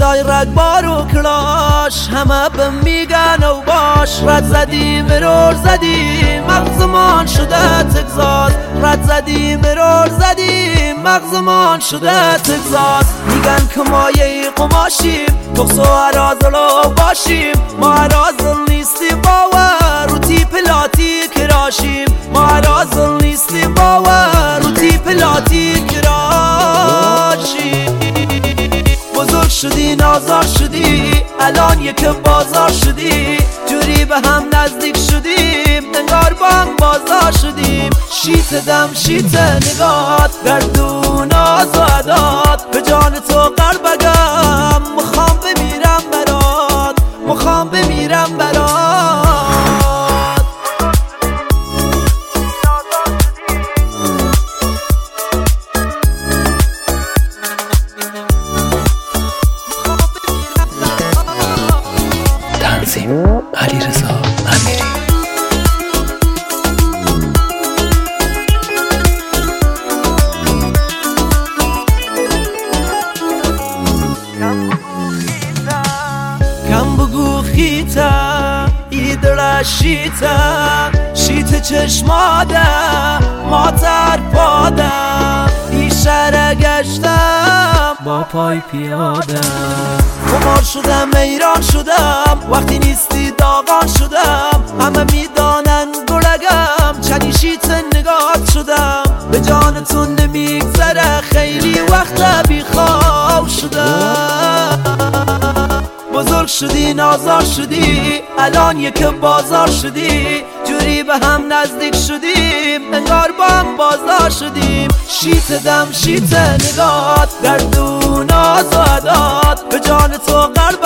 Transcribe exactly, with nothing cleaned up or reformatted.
صدای رگبار و کلاش همه به میگن و باش. رد زدیم ارور زدیم مغزمان شده تگزاس. رد زدیم ارور زدیم مغزمان شده تگزاس. میگن که مایه قماشیم تخص و عرازلو باشیم. ما عرازل نیستیم باور رو تیپ لاتی کراشیم. ما عرازل نیستیم باور رو تیپ لاتی کراشیم. بزرگ شدی نازار شدی الان یک بازار شدی. جوری به هم نزدیک شدیم انگار با هم بازار شدیم. شیت دم شیت نگات گردون آز و عداد. به جان تو قربگم مخوام بمیرم برات. مخوام بمیرم برات. تنظیم علیرضا امیری. کم بگو خیته ایدر شیته شیت چشماده ما تر پاده. ایشره گشتم با پای پیاده. خمار شدم ایران شدم وقتی نیستی داغان شدم. همه میدانن گلگم چنی شیت نگات شدم. به جانتون نمیگذره خیلی وقت بیخواب شدم. بزرگ شدی نازار شدی الان یک بازار شدی. جوری به هم نزدیک شدیم انگار با هم بازار شدیم. شیت دم شیت نگات گردون آز و عداد. به جان تو قلب